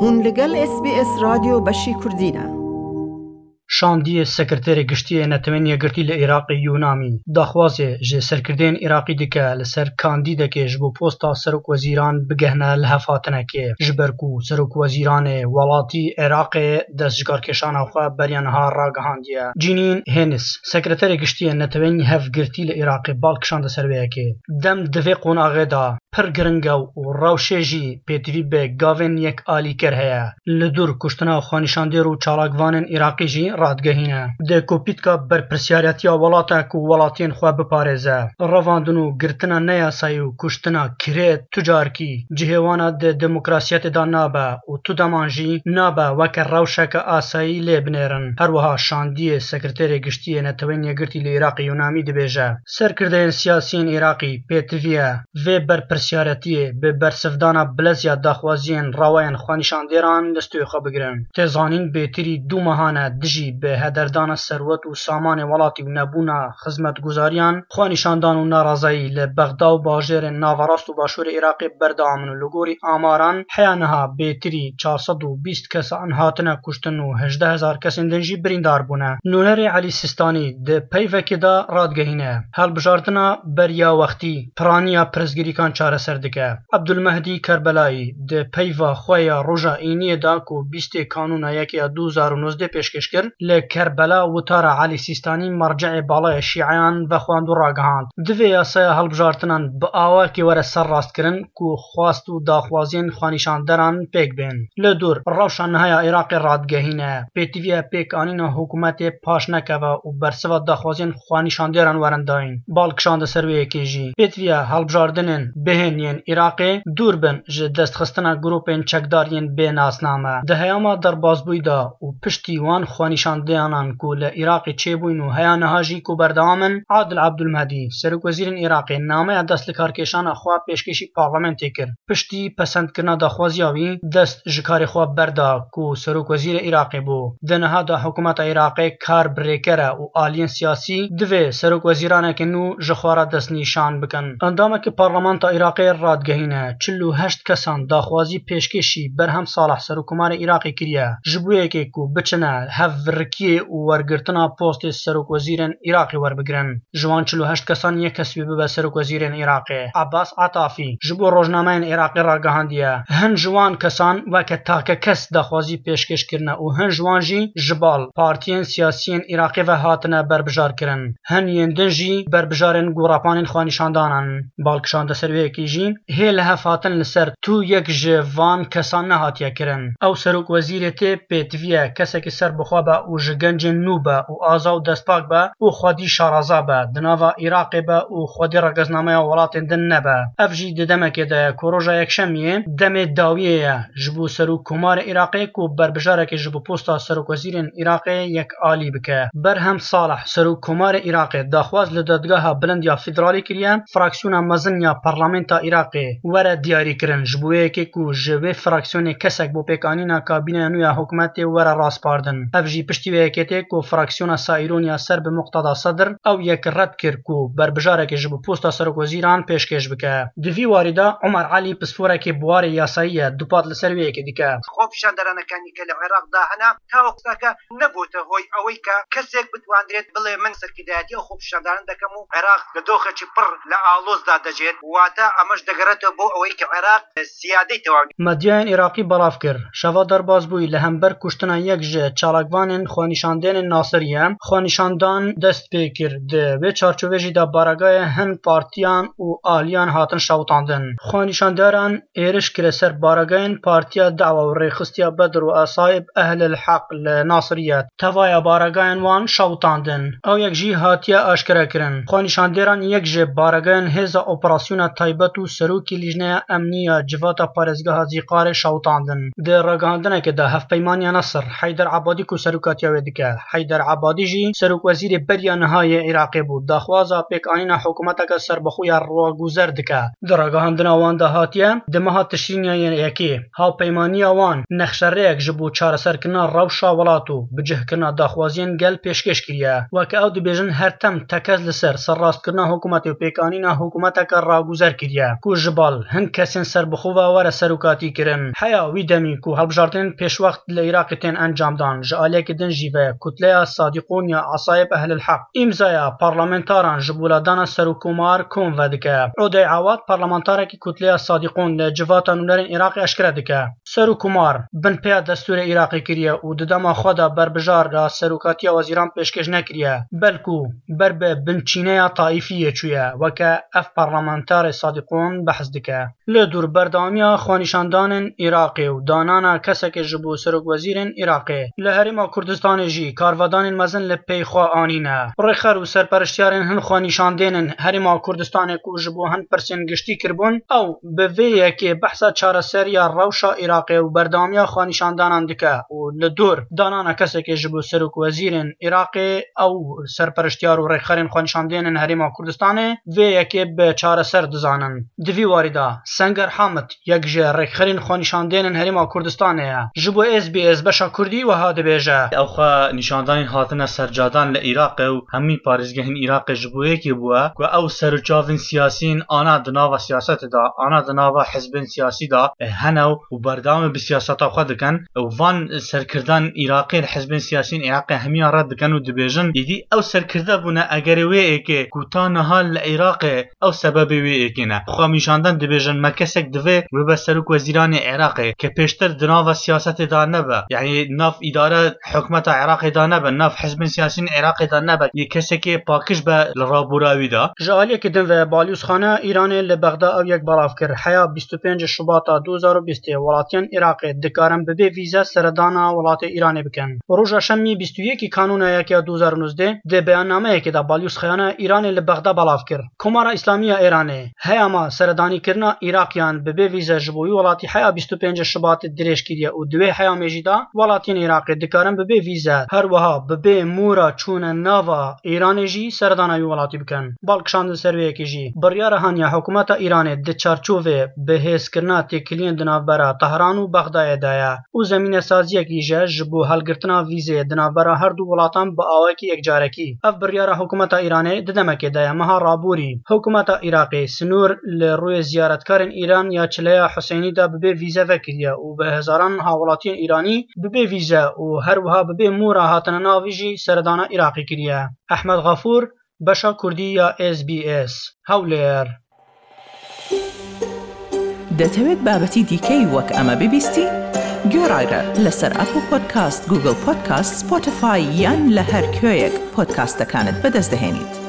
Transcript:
هون لگل SBS رادیو بشی کردینه. شاندی سکرتر گشتی نتمنی گرتی لعراق یونامی داخوازه جه سرکردین عراقی دکه لسر کاندیده که جبو پوستا سرک وزیران بگهنه لحفاتنه که جبرکو سرک وزیران ولاتی عراق دستجگار کشان خواه بریانها را گهاندیه. جینین هنس سکرتر گشتی نتمنی هف گرتی لعراق بالکشانده سرویه که دم دوی قوناغه دا پر گرنگو و روشیجی پیتوی به گاوین یک آلی کرهیه لدور کشتنا خانشاندیر و چالاگوانن عراقی جی رادگهینه ده کوپیتکا بر پرسیارتیا ولاتا کو ولاتین خواه بپارزه رواندنو گرتنا نیاسایو کشتنا کرید تجار کی جهوانا ده دموکراسیت دا نابه و تو دمانجی نابه وکر روشک آسایی لیبنیرن هر وها شاندی سکرتر گشتی نتوینی گرتی لعراق یونامی دبیجه سرکرده سیاسین عراقی پیتویه و بر پرسیارتیه به برسفدانا بلزیا داخوازین راوین خوانشاندیران دستوی خواه بگرن تزانین بیتری دو ماهانه دجی به هدردان ثروت و سامان ولاتی و نبونا خدمت گزاریان خوانشاندان و نارازایی لبغدا و باجر ناوراست و باشور عراق بردامن و لگوری آماران حیانها بیتری 420 کس انهاتنا کشتن و 18,000 کس اندنجی بریندار بونه. نونر علی سیستانی ده پیوکی دا رادگهینه هل بجارتنا بریا وقتی پرانیا پرزگریکان چاره سردکه عبدالمهدی کربلایی ده پیوا خویا روژا اینی دا کو 20 کانون یکی 2019 پیشکش کرد لکربلا و تارا علی سیستانی مرجع بالای شیعیان و خواندو راگهاند دوی یاسای هلبجارتنان با آوا که وره سر راست کرن کو خواست و داخوازین خوانیشاندران پیک بین لدور روشن نهای عراق رادگهینه پیتوی پیک آنینا حکومت پاش نکوه و برسوا داخوازین خوانیشاندران ورنداین بالکشاند سروی کیجی پیتوی هلبجاردنن بهنین عراق دور بن جه دست خستنا گروپین چکدارین بین اسنامه ده هیاما در بازبوی دا و پشتی وان خوانیشاندیانان کو لعراق چه بوین و هیانها جی کو بردامن عادل عبدالمهدی سرک وزیر عراق نامه دست لکارکشان خواه پیشکشی پارلمنتی کرد پشتی پسند کرنا داخوازیاوی دست جکار خواه بردا کو سرک وزیر عراق بو دنها دا حکومت عراق کار بریکره و آلین سیاسی دوی سرک وزیرانه که نو جخوارا دست نیشان بکن اندامه که پارلمانت عراق رادگهینه 48 کسان داخوازی پیشکشی برهم صالح سرکومار عراق کریه جبویه که کو بچنه هفرکیه و ورگرتنا پوست سرک وزیرن عراقی ور بگرن جوان 48 کسان یک کسوی به سرک وزیرن عراقی عباس عطافی جبو روزنامه عراقی را گهاندیه هن جوان کسان وکه تاکه کس داخوازی پیشکش کرنه و هن جوان جی جبال پارتین سیاسین عراقی و هاتنه بربجار کرن هن یندن جی بربجارن گوراپانین خوانیشاندانن بالکشاند سروی کی جی هیل هفاتن لسر تو یک جوان کسان نهاتیه کرن او سرک وزیرت پیتویه کسی که سر بخوا با او جگنج نوبه و آزا و دستپاک با او خودی شارازا با دناوا عراق با او خودی رگزنامه ولات دن نبه افجی ددمه که ده کروژا یکشمیه دم داویه جبو سرو کمار عراقی کو بربجاره که جبو پوستا سرک وزیرن عراقی یک آلی بکه برهم صالح سرو کمار عراقی داخواز لدادگاه بلند یا فدرالی کریه فراکسیون مزن یا پارلمنت عراقی وره دیاری کرن جبویه که کو جوه فراکسیون کسک بو پیکانینا کابینه نویا حکومت وره راست پاردن افجی پشتی ویکیتی کو فراکسیون سایرونیا سر به مقتضا صدر او یک رد کر کو بربجاره که جبو پوستا سرک وزیران پیشکش بکه دوی وارده عمر علی پسفوره که بوار یاسایی دوپات لسرویه که دیکه خوب شاندرانه کنی که العراق داهنا تا وقتا که نبوته هوی اوی که کسیک بتواندرید بلی من سرکدایتی خوب شاندران دکمو عراق لدوخه چی پر لعالوز داده جید واتا امش دگرته بو اوی که عراق سیادی توانی مدیان عراقی بلاف کر شوا در بازبوی لهمبر کشتنا یک جه چالاگوانن خوانیشاندن ناصریه خوانیشاندان دست پیکر ده و چارچوبه جدا بارگاه هن پارتیان و آلیان هاتن شوتاندن خوانیشانداران ایرش کرسر بارگاهن پارتیا دعوا و ریخستیا بدر و اصایب اهل الحق لناصریت توایا بارگاهن وان شوتاندن او یک جی هاتیا اشکره کرن خوانیشانداران یک جه بارگاهن هزا اپراسیون تایبت و سروکی لیجنه امنیه جواتا پارزگاه زیقار شوتاندن ده رگاندنه که ده هف پیمانی نصر حیدر عبادی کو سروکا سەرۆکاتیە وێ دکە حەیدەر عەبادی ژی سەرۆکوەزیری بەریا نەهایە عێراقی بوو داخوازا پێکانینا حکوومەتەکە سەربەخۆیان ڕواگوزەر دکە دڕاگەهاندنا وان داهاتیە دەمەها تشرینیا یەکێ هاوپەیمانیە وان نەخشەرەیەک ji بۆ چارەسەرکردنا ڕەوشا وڵات و بجهکردنا داخوازیان گەل پێشکەش کریە وەکە ئەو دەبێژن هەرتەم تەکەس لەسەر سەرڕاستکردنا حکوومەتی و پێکانینا حکوومەتەکە ڕاگوزەر کریە کو ژبال هەند کەسێن سەربەخۆوە وەرە سەرۆکاتی کردن حیا وی دەمی کو هەڵبژاردن پێشوەخت لە عێراقی تێن ئەنجامدان ji alêkirdin jî ve kutleya Sadîqûn ya Asayip Ehlil Heq îmzaya parlamentaran ji boladana serokkomar kom vedike Odey Awad parlamentarekî kutleya Sadîqûn li civata nûnerên Iraqê eşkere dike serokkomar bin pêya destûrê Iraqê kiriye û di dema xwe de berbijar ya serokatiya wezîran pêşkêş nekiriye belkû ber bi binçîneya taîfiyê çûye weke ev parlamenterê Sadîqûn behs dike li dûr berdewamiya xwenîşandanên Iraqê û danana kesekê ji bo serokwezîrên Iraqê li Herêma Kurdistanê jî karvedanên mezin li pey xwe anîne rêxer û serpereştiyarên hin xwenîşandênên Herêma Kurdistanê ku ji bo hin pirsên giştî kirbûn ew bi vê yekê behsa çareseriya rewşa Iraqê û berdewamiya xwenîşandanan dike û li dûr danana kesekê ji bo serokwezîrên Iraqê ew serpereştiyar û rêxerên xwenîşandênên Herêma Kurdistanê vê yekê bi çareser dizanin di vî warî da Senger Hamid yek ji rêxerên xwenîşandênên Herêma Kurdistanê ye ji bo SBS beşa Kurdî wiha dibêje ew xwe nîşandanên hatine sercadan li Iraqê û hemî parêzgehên Iraqê ji bo yekê bûye ku ew serçavên siyasîn ana di nava siyasetê da ana di nava hizbên siyasî da hene û berdewamê bi siyaseta xwe dikin û van serkirdan Iraqê li hizbên siyasîn Iraqê hemiyan red dikin û dibêjin êdî ew serkirde bûne egerê wê êkê ku ta niha li Iraqê ew sebebê wê êkê ne xwe nîşandan dibêjin me kesek divê wê be serokweziranê Iraqê ke pêştir di nava siyasetê da nebe yani nav îdare hikûmeta Iraqê da nebe nav hizbên siyasîn Iraqê da nebe yê kesekê pakîj be li rabûra wî da ji aliyekê din ve balyozxana Îranê li Bexda ew yek belav kir heya 25 Şubat'a 2020 welatiyên Iraqê dikarin bibê vîze seredana welatê Îranê bikin roja şemî 21 Kanûna yekeya 2019 di beyannameyekê de balyozxana Îranê li Bexda belav kir Komara İslami ya Îranê heyama seredanîkirina Iraqyan bibê vîze ji bo wî welatî heya 25 Şubatê dirêj kiriye û di wê heyamê jî da welatiyên Iraqê dikarin bibê vîze her wiha bibê mûra çûne nava Îranê jî seredana wî welatî bikin balkişandin ser wê yekê jî biryara haniya hikûmeta Îranê di çarçovê bihêzkirina têkiliyên di navbera Tehran û Bexdayê de ye û zemînesaziyekî je ji bo helgirtina vîzeyê di navbera her du welatan bi awayekî yekcarekî ev biryara hikûmeta Îranê di demekê de ye meha rabûrî hikûmeta Iraqê sinûr li rûyê ziyaretkarên Îran ya çileya Husênî de bibê vîze vekiriye û bi hezaran hawelatiyên Îranî bibê vîze û her wiha bibê mûra hatine navî jî seredana Iraqê kiriye Ehmed Gafûr beşa Kurdî ya SBS hewlêr دەتەوێت بابەتی دیکەی وەک ئەمە ببیستی؟ گۆڕایرە لەسەر ئەپل پۆدکاست، گوگل پۆدکاست، سپۆتیفای یان لە هەر کوێیەک پۆدکاستەکانت بەدەستدەهێنیت.